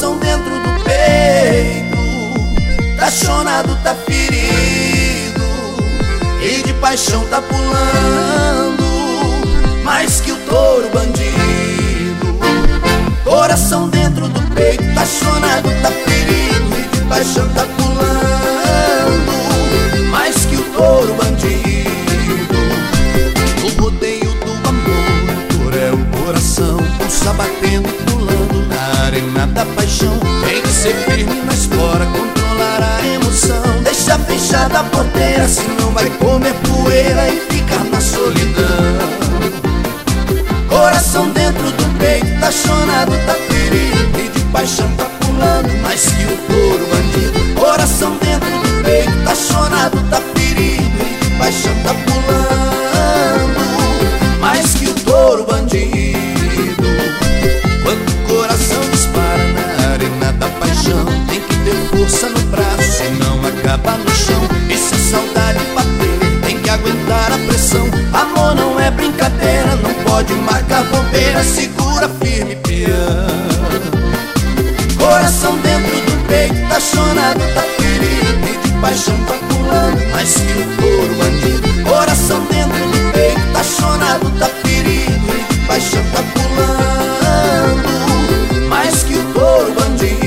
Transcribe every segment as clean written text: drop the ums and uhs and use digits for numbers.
Coração dentro do peito, tá chonado, tá ferido, e de paixão tá pulando mais que o touro bandido. Coração dentro do peito, tá chonado, tá ferido, e de paixão tá pulando mais que o touro bandido. No rodeio do amor é o coração, pulsa batendo e pulando na arena da paixão. Tem que ser firme na espora, controlar a emoção. Deixa fechada a porteira, senão vai comer poeira e ficar na solidão. Coração dentro do peito, tá chonado, tá ferido, e de paixão tá pulando mais que o touro bandido. Coração dentro do peito, tá chonado, tá ferido, e de paixão tá pulando mais que o touro bandido. Quando o coração dispara na arena da paixão, tem que ter força no braço, senão acaba no chão. E se a saudade bater, tem que aguentar a pressão. Amor não é brincadeira, não pode marcar bobeira, segura firme, piano. Coração dentro do peito, tá chonado, tá ferido, e de paixão tá pulando mais que o touro bandido. Coração dentro do peito, tá chonado, tá ferido, e de paixão tá pulando mais que o touro bandido.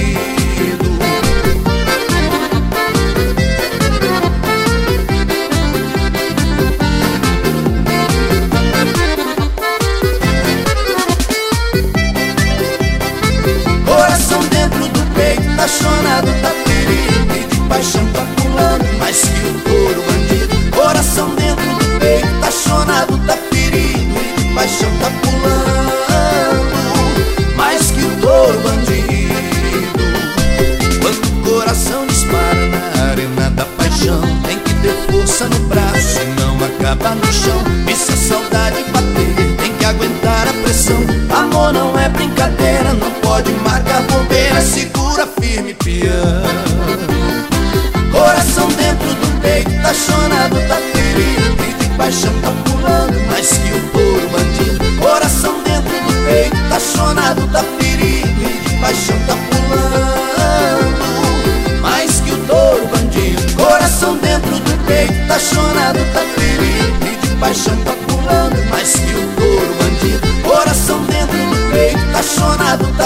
Coração dentro do peito, tá chonado, tá ferido, e de paixão tá pulando mais que o touro bandido. Coração dentro do peito, tá chonado, tá ferido, e de paixão tá pulando mais que o touro bandido. Quando o coração dispara na arena da paixão, tem que ter força no braço, senão acaba no chão. E se a saudade bater, tem que aguentar a pressão. Amor não é brincadeira, não pode marcar bobeira, segura firme, piano. Coração dentro do peito, tá chonado, tá ferido, e de paixão tá pulando mais que o touro bandido. Coração dentro do peito, tá chonado, tá ferido, e de paixão tá pulando mais que o touro bandido. Coração dentro do peito, tá chonado, tá ferido, e de paixão tá pulando mais que o touro bandido. Coração dentro do peito, tá chonado, tá